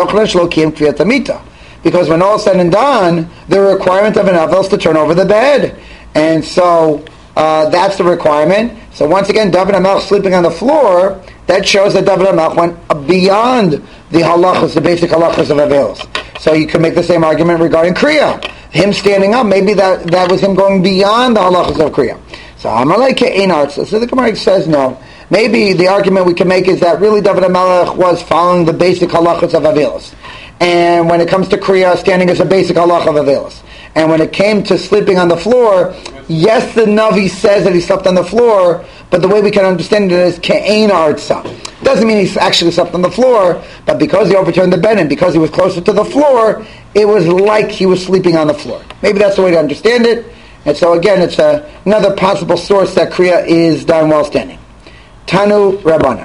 A: Because when all is said and done, the requirement of an aval is to turn over the bed, and so uh, that's the requirement. So once again, David HaMelech sleeping on the floor, that shows that David HaMelech went beyond the halachas, the basic halachas of avails. So you can make the same argument regarding Kriya. Him standing up, maybe that, that was him going beyond the halachas of Kriya. So Amalei Ke'ein Artza. So the Gemara says no. Maybe the argument we can make is that really David HaMelech was following the basic halachas of avails. And when it comes to Kriya, standing is a basic halach of avails. And when it came to sleeping on the floor, yes, the Navi says that he slept on the floor, but the way we can understand it is Ke'ein Artza. Doesn't mean he actually slept on the floor, but because he overturned the bed and because he was closer to the floor, it was like he was sleeping on the floor. Maybe that's the way to understand it. And so again, it's a, another possible source that Kriya is done while standing. Tanu Rabbanan.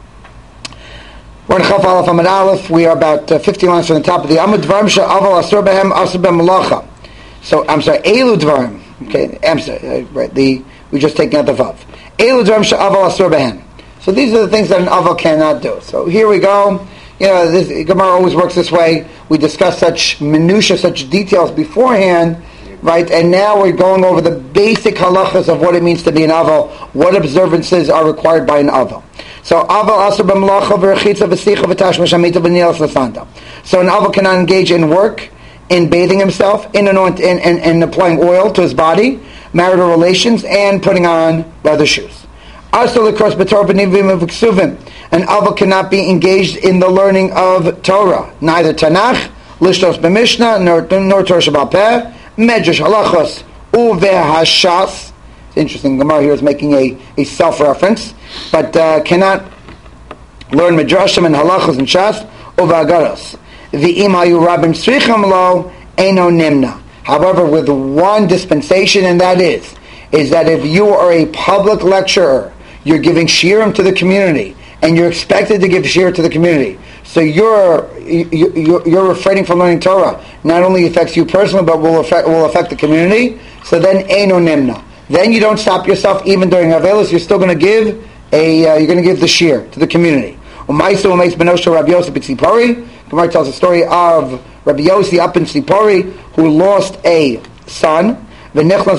A: We're in Chaf Aleph Amud Aleph. We are about uh, fifty lines from the top of the Amud Dvarim She'aval Asur Behem Asur B'Melacha. So I'm sorry, Elu Dvarim. Okay, I'm sorry, right? The we just taking out the vav. Elu Dvarim She'aval Asur Behem. So these are the things that an aval cannot do. So here we go. You know, this Gemara always works this way. We discuss such minutia, such details beforehand, right? And now we're going over the basic halachas of what it means to be an aval, what observances are required by an aval. So aval asur b'melacha v'rechitza v'sicha v'tashmish amita v'nilas l'santa. So an aval cannot engage in work, in bathing himself, in, anoint, in, in, in applying oil to his body, marital relations, and putting on leather shoes. Asur l'kros b'torah b'nivim v'ksuvim. An aval cannot be engaged in the learning of Torah, neither Tanakh, lishtos b'mishnah, nor, nor Torah Shabbat Peh, medrash halachos uvehashas. It's interesting, Gemara here is making a, a self-reference, but uh, cannot learn medrashim and halachos and shas uvagaros. V'im hayu rabim tzricham lo eino nimna. However, with one dispensation, and that is, is that if you are a public lecturer, you're giving shiurim to the community, and you're expected to give shiur to the community. So you're you're, you're refraining from learning Torah. Not only affects you personally, but will affect will affect the community. So then eino nimna. Then you don't stop yourself even during Avelis. You're still going to give a uh, you're going to give the shiur to the community. Umaisu umeis benosha Rabbi Yosef b'Tzipori. Gemara tells the story of Rabbi Yossi up in Tzipori who lost a son. And despite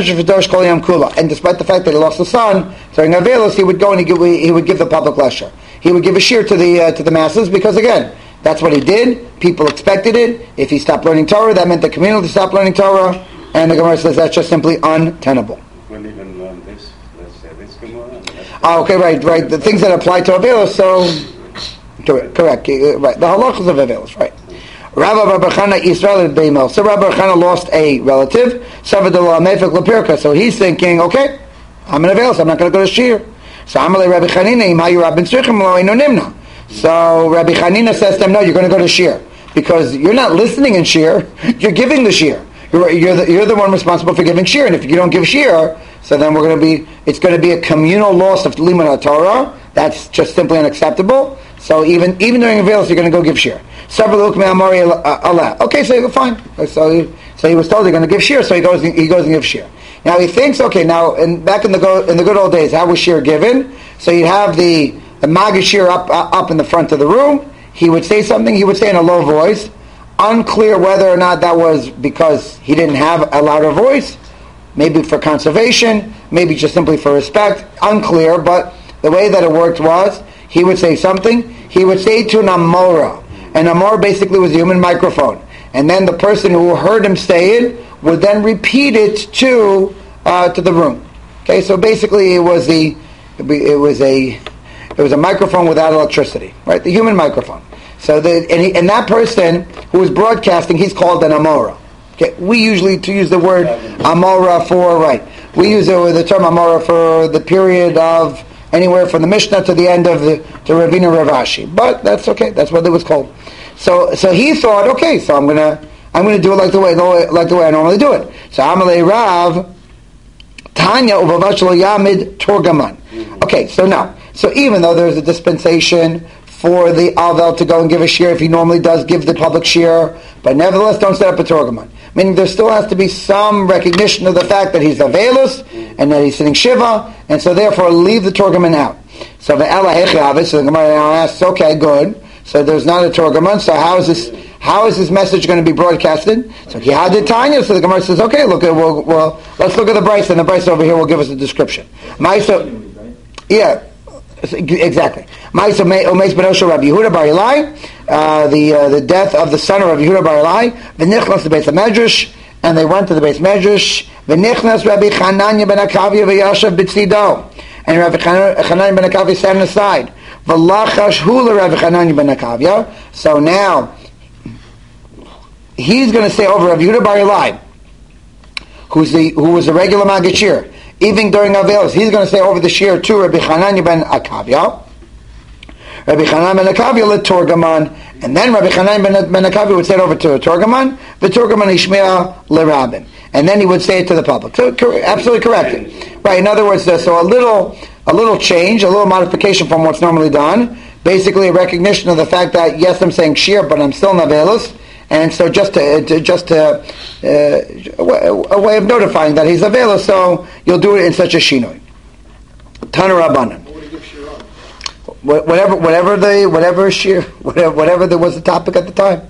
A: the fact that he lost a son during Avelis, he would go and he, give, he would give the public lecture. He would give a shiur to the uh, to the masses because again, that's what he did. People expected it. If he stopped learning Torah, that meant the community stopped learning Torah. And the Gemara says that's just simply untenable.
D: We'll even learn this. Let's say this Gemara.
A: Oh, okay, right, right. The things that apply to Avelis. So correct, correct, right. The halachas of Avelis, right. Rabbi Barchana Israel Beimel. So Rabbi Barchana lost a relative. So he's thinking, okay, I'm in Avelis, I'm not going to go to Shir. So Amalei Rabbi Chanina, Imayu Rabbi Tzrichim Lo Eino Nimna. So Rabbi Chanina says to him, no, you're going to go to Shir. Because you're not listening in Shir, you're giving the Shir. You're, you're, the, you're the one responsible for giving Shir. And if you don't give Shir, so then we're going to be, it's going to be a communal loss of Limud HaTorah. That's just simply unacceptable. So even even during Avelis, you're going to go give Shir. Several ukme amori Allah. Okay, so fine. So he, so he was told they're going to give shir, so he goes he goes and gives shir. Now he thinks, okay, now in, back in the go, in the good old days, how was shir given? So you'd have the the maggid shir up uh, up in the front of the room. He would say something. He would say in a low voice. Unclear whether or not that was because he didn't have a louder voice, maybe for conservation, maybe just simply for respect. Unclear, but the way that it worked was he would say something. He would say to an amora. An amora basically was a human microphone. And then the person who heard him say it would then repeat it to uh, to the room. Okay, so basically it was the it was a it was a microphone without electricity, right? The human microphone. So the and, he, and that person who was broadcasting, he's called an amora. Okay, we usually to use the word amora for right. We use the, the term amora for the period of anywhere from the Mishnah to the end of the to Ravina Rav Ashi. But that's okay. That's what it was called. So so he thought, okay, so I'm gonna I'm gonna do it like the way like the way I normally do it. So Amalei Rav Tanya Uvavashlo Yamid Torgaman. Okay, so now so even though there's a dispensation for the Avel to go and give a shir if he normally does give the public shir, but nevertheless don't set up a Torgaman. Meaning there still has to be some recognition of the fact that he's Avelus and that he's sitting Shiva, and so therefore leave the Torgaman out. So the Ela Hechavis, so the Gemara now asks, okay, good. So there's not a Torgaman, so how is this how is this message going to be broadcasted? So he had it Tanya, so the Gemara says, okay, look at well, well let's look at the Bryce, and the Bryce over here will give us a description. Maisa, yeah, exactly. Maisa Omeis Ben Osher Rabbi Yehuda Bar Ilai, uh, the uh, the death of the son of Rabbi Yehuda Bar Ilai, V'nichnas the Beis Medrash, and they went to the Beis Medrash. V'nichnas Rabbi Chananya Ben Akavia v'Yashav B'tzido, and Rabbi Chananya Ben Akavia sat on the side. V'lachash hula Rabbi Chananya Ben Akavia. So now he's going to say over Rabbi Yehuda Bar Ilai, who's the who was a regular Maggid Shir, even during Avelos, he's going to say over the Shir to Rabbi Chananya Ben Akavia. Rabbi Chananya Ben Akavia let Torgaman, and then Rabbi Chananya Ben, ben Akavia would say it over to a Torgaman, the Torgaman Ishmael le Rabin, and then he would say it to the public. So absolutely correct, right? In other words, so a little, a little change, a little modification from what's normally done. Basically, a recognition of the fact that yes, I'm saying Shir, but I'm still Navelos, and so just to, to just to, uh, a way of notifying that he's Navelos. So you'll do it in such a shinoi. Tana Rabbanan. Whatever, whatever the, whatever shir, whatever, whatever there was the topic at the time.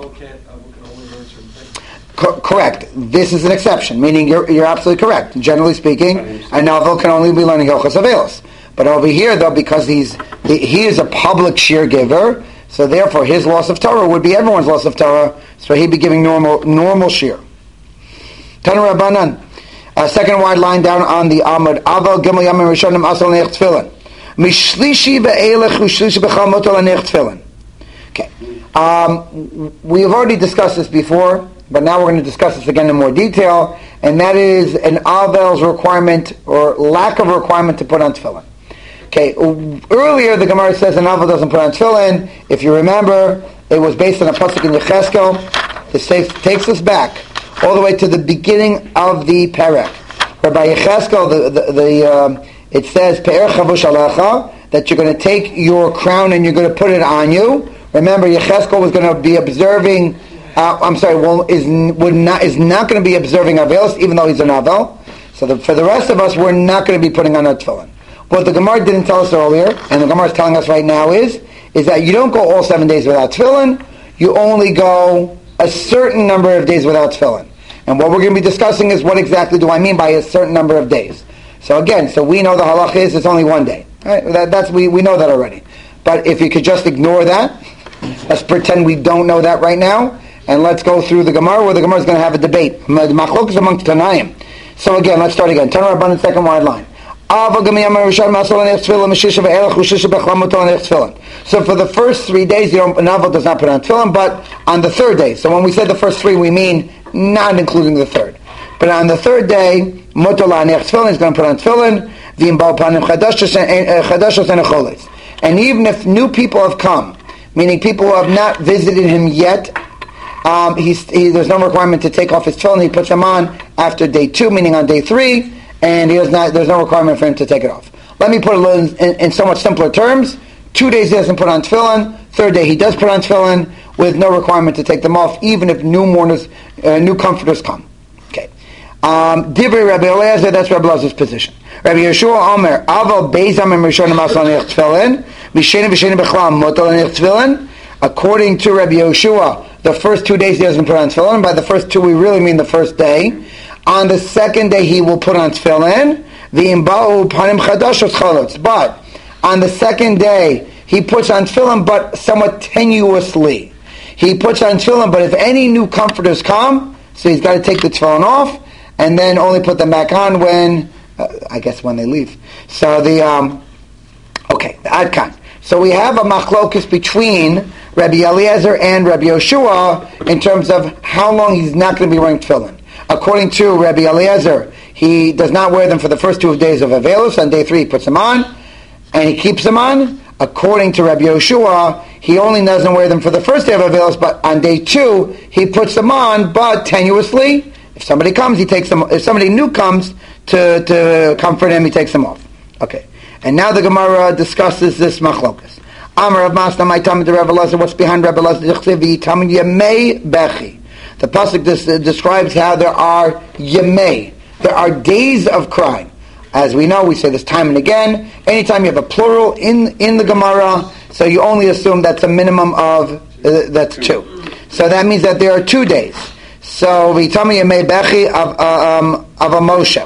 A: Co- correct. This is an exception, meaning you're you're absolutely correct. Generally speaking, a novel can only be learning Hilchos Avelos. But over here, though, because he's he is a public shir giver, so therefore his loss of Torah would be everyone's loss of Torah. So he'd be giving normal normal shir. Tana Rabbanan, uh, second wide line down on the Amud Aval Gimel Yamim Rishonim Asal Nech Tefillin. Mishlishi be'elech u'shlishi b'chal motor l'nech tefillin. Okay. Um, we have already discussed this before, but now we're going to discuss this again in more detail, and that is an Avel's requirement or lack of requirement to put on tefillin. Okay. Earlier, the Gemara says an Avel doesn't put on tefillin. If you remember, it was based on a pasuk in Yecheskel. This takes us back all the way to the beginning of the perek, where by Yecheskel, the the, the um, it says Pe'er chavush alecha, that you're going to take your crown and you're going to put it on you. Remember, Yecheskel was going to be observing. Uh, I'm sorry, well, is would not is not going to be observing Avelos, even though he's an Avel. So the, for the rest of us, we're not going to be putting on a tefillin. What the Gemara didn't tell us earlier, and the Gemara is telling us right now, is is that you don't go all seven days without tefillin. You only go a certain number of days without tefillin. And what we're going to be discussing is what exactly do I mean by a certain number of days. So again, so we know the halach is it's only one day. Right? That, that's we, we know that already. But if you could just ignore that, let's pretend we don't know that right now, and let's go through the Gemara, where the Gemara is going to have a debate. Machlokes among Tanaim. So again, let's start again. Tana Rabbanan, second wide line. So for the first three days, you don't, an Avel does not put on tefillin, but on the third day. So when we say the first three, we mean not including the third. But on the third day, Motor la'anech tefillin is going to put on tefillin. V'im panim chadashos and echoles. And even if new people have come, meaning people who have not visited him yet, um, he's, he, there's no requirement to take off his tefillin. He puts them on after day two, meaning on day three, and he does not. There's no requirement for him to take it off. Let me put it in, in, in somewhat simpler terms. Two days he doesn't put on tefillin. Third day he does put on tefillin. with no requirement to take them off, even if new mourners, uh, new comforters come. Okay. Um, Divrei Rabbi Eliezer, that's Rabbi Elazar's position. Rabbi Yeshua Omer, Aval Beizam and Rishon Masal Nech Tefillin, Misheni V'Sheni B'Chlam Motal Nech Tefillin. According to Rabbi Yeshua, the first two days he doesn't put on tefillin. By the first two, we really mean the first day. On the second day, he will put on tefillin. V'imba'u panim chadashos chalutz. But on the second day, he puts on tefillin, but somewhat tenuously. He puts on tefillin, but if any new comforters come, so he's got to take the tefillin off, and then only put them back on when, uh, I guess when they leave. So the, um, okay, the adkan. So we have a machlokus between Rabbi Eliezer and Rabbi Yoshua in terms of how long he's not going to be wearing tefillin. According to Rabbi Eliezer, he does not wear them for the first two days of Avelus. On day three, he puts them on, and he keeps them on. According to Rabbi Yoshua, he only doesn't wear them for the first day of Avelus, but on day two, he puts them on, but tenuously. If somebody comes, he takes them. If somebody new comes to, to comfort him, he takes them off. Okay. And now the Gemara discusses this machlokas. Amar of Masna, my time to Rabbi Elazar. What's behind Rabbi Elazar? The pasuk des- describes how there are yemei. There are days of crying. As we know, we say this time and again. Anytime you have a plural in in the Gemara, so you only assume that's a minimum of uh, that's two. So that means that there are two days. So v'itami yemei bechi of uh, um, of a Moshe.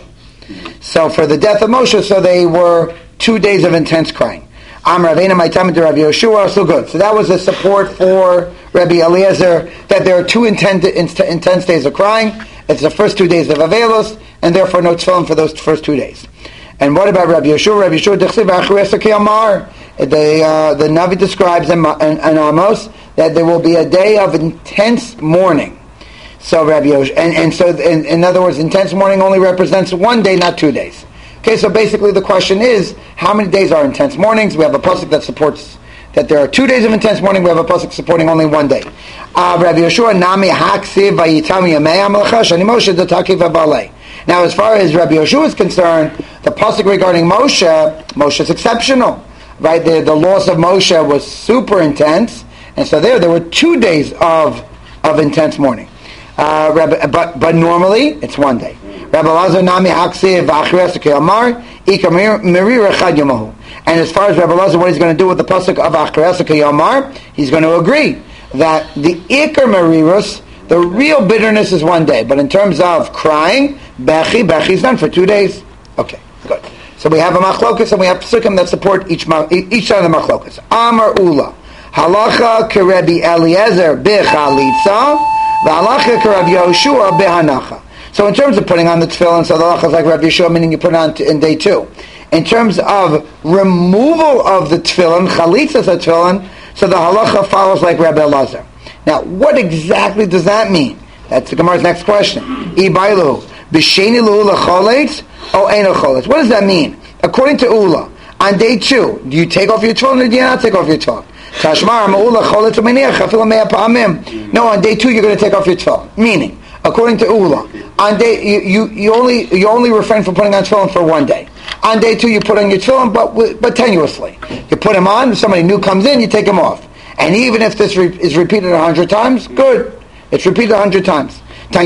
A: So for the death of Moshe, so they were two days of intense crying. Amar Avena, my time to Rabbi Yoshua, so good. So that was a support for Rabbi Eliezer that there are two intense, intense days of crying. It's the first two days of Avelos, and therefore no tefillin for those first two days. And what about Rabbi Yoshua? Rabbi Yoshua dechsiv achuresa kiyamar. The uh, the Navi describes in, in, in Amos that there will be a day of intense mourning. So Rabbi Yoshua, and, and so in, in other words, intense mourning only represents one day, not two days. Okay, so basically the question is, how many days are intense mornings? We have a pasuk that supports that there are two days of intense mourning. We have a pasuk supporting only one day. Uh, Rabbi Yeshua, Nami Haksiv Vayitami Yamei Amalecha Shani Moshe Dataki V'Balei. Now, as far as Rabbi Yeshua is concerned, the pasuk regarding Moshe, Moshe is exceptional, right? The, the loss of Moshe was super intense, and so there, there were two days of of intense mourning. Uh, Rabbi, but but normally it's one day. Rabbi Elazar Nami Haksiv V'Achres Kiyamar Ika Merira Chad Yomahu. And as far as Rabbi Elazar, what he's going to do with the pasuk of Achres Kiyamar, he's going to agree that the Iker Merirus, the real bitterness is one day, but in terms of crying, Bechi, Bechi is done for two days. Okay, good. So we have a machlokas and we have psukim that support each each side of the machlokas. Amar Ula Halacha Kerebi Eliezer Bechalitza V'Halacha Kerebi Yoshua Behanacha. So in terms of putting on the tefillin, so the halacha is like Rabbi Yeshua, meaning you put it on t- in day two. In terms of removal of the tefillin, chalitzas of tefillin, so the halacha follows like Rabbi Elazar. Now, what exactly does that mean? That's the Gemara's next question. Ibailu b'sheni l'ula choletz o eno choletz. What does that mean? According to Ula, on day two, do you take off your tefillin or do you not take off your tefillin? Tashmar ma'ula choletz u'meniach afilu mea pa'amim. No, on day two you're going to take off your tefillin. Meaning, according to Ula, on day you, you, you only you only refrain from putting on tefillin for one day. On day two, you put on your tefillin, but but tenuously. You put them on. If somebody new comes in, you take them off. And even if this re- is repeated a hundred times, good. It's repeated a hundred times.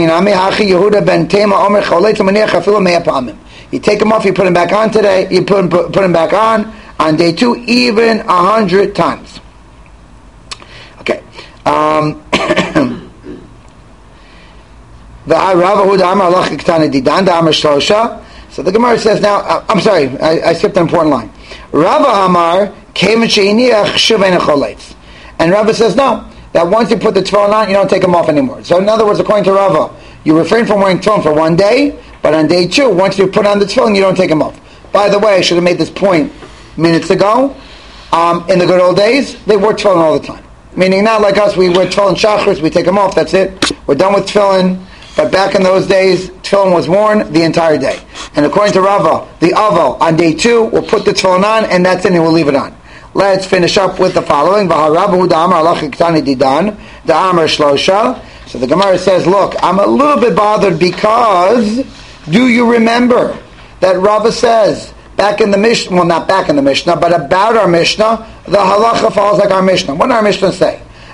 A: Yehuda ben Tema Omer choletz u'meniach afilu mea pa'amim. You take them off. You put them back on today. You put them, put, put them back on on day two, even a hundred times. Okay. Um, So the Gemara says now, uh, I'm sorry, I, I skipped an important line. Rava Amar came and and Rava says no, that once you put the tefillin on, you don't take them off anymore. So in other words, according to Rava, you refrain from wearing tefillin for one day, but on day two, once you put on the tefillin, you don't take them off. By the way, I should have made this point minutes ago. Um, in the good old days, they wore tefillin all the time. Meaning not like us, we wear tefillin shachris, we take them off, that's it. We're done with tefillin. But back in those days, tefillin was worn the entire day. And according to Rava, the Avo, on day two, will put the tefillin on, and that's it, and we'll leave it on. Let's finish up with the following. So the Gemara says, look, I'm a little bit bothered because, do you remember that Rava says, back in the Mishnah, well not back in the Mishnah, but about our Mishnah, the halacha follows like our Mishnah. What did our Mishnah say?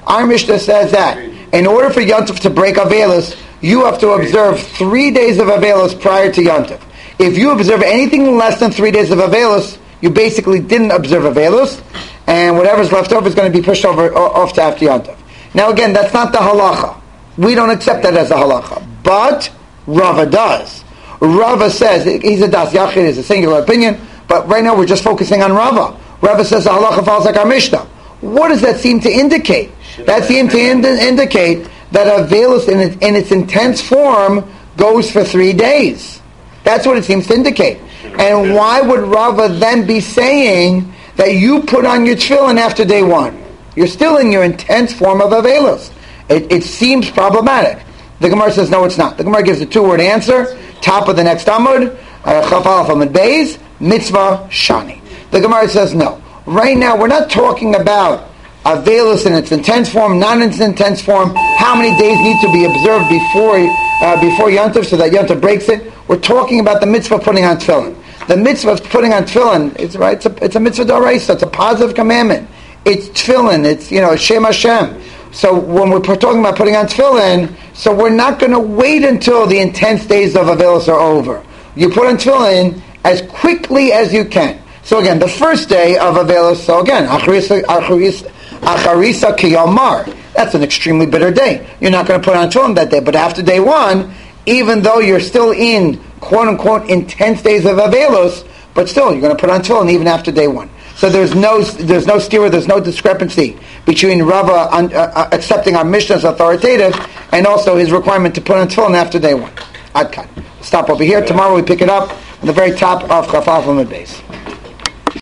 A: Our Mishnah says that in order for Yontif to break Avelis, you have to observe three days of Avelis prior to Yontif. If you observe anything less than three days of Avelis, you basically didn't observe Avelis, and whatever's left over is going to be pushed over off to after Yontif. Now again, that's not the halacha. We don't accept that as a halacha. But Rava does. Rava says, he's a das yachid, it's a singular opinion, but right now we're just focusing on Rava. Rava says the halacha falls like our Mishnah. What does that seem to indicate? That seems to ind- indicate that Avelis in, it, in its intense form goes for three days. That's what it seems to indicate. And why would Rava then be saying that you put on your tefillin after day one? You're still in your intense form of Avelis. It, it seems problematic. The Gemara says, no, it's not. The Gemara gives a two-word answer, top of the next Amud, Chaf Aleph Amud Beis, mitzvah shani. The Gemara says, no. Right now, we're not talking about Avelis in its intense form, not in its intense form, how many days need to be observed before uh, before Yontif so that Yontif breaks it. We're talking about the mitzvah of putting on tefillin. The mitzvah of putting on tefillin, it's, right, it's, a, it's a mitzvah d'oraisa, it's a positive commandment. It's tefillin, it's, you know, Shem Hashem. So when we're talking about putting on tefillin, so we're not going to wait until the intense days of Avelis are over. You put on tefillin as quickly as you can. So again, the first day of Avelis, so again, Acharisa, Acharisa, Acharisa Kiyomar. That's an extremely bitter day. You're not going to put on tefillin that day. But after day one, even though you're still in quote-unquote intense days of Avelos, but still, you're going to put on tefillin even after day one. So there's no there's no stira, there's no discrepancy between Rava un, uh, accepting our Mishnah as authoritative and also his requirement to put on tefillin after day one. Adkan. Stop over here. Tomorrow we pick it up on the very top of Chaf Aleph Amud Beis.